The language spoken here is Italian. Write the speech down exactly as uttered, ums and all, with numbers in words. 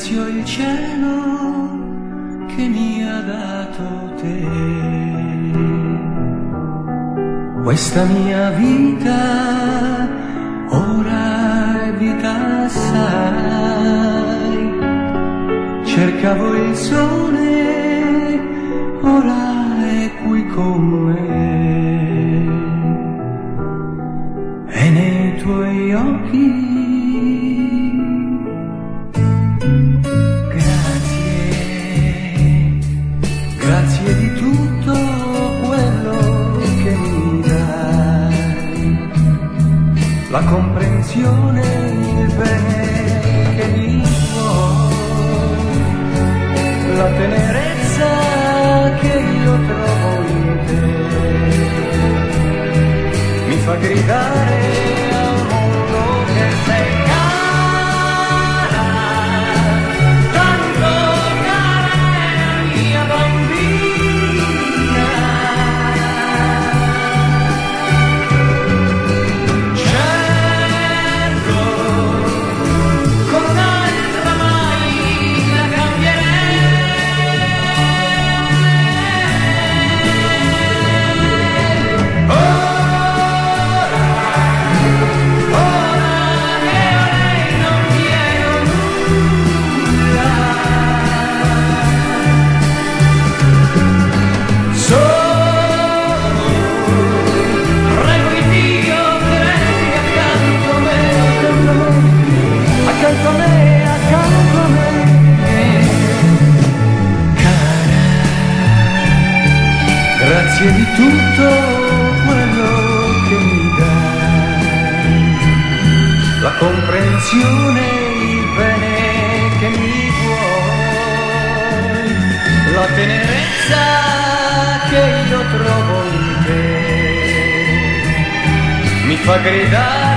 ringrazio il cielo che mi ha dato te. Questa mia vita ora è vita assai. Cercavo il sole, ora è qui con me. E nei tuoi occhi grazie di tutto quello che mi dai, la comprensione, il bene che mi vuoi, la tenerezza che io trovo in te, mi fa gridare al mondo che sei cara, tanto cara mia bambina. Certo, con un'altra mai la cambierei. Ora, ora che a lei non chiedo nulla, solo prego il Dio che resti accanto a me, accanto a me, accanto a me, cara. Grazie di tutto quello che mi dai, la comprensione, il bene che mi vuoi, la tenerezza che io trovo in te, mi fa gridare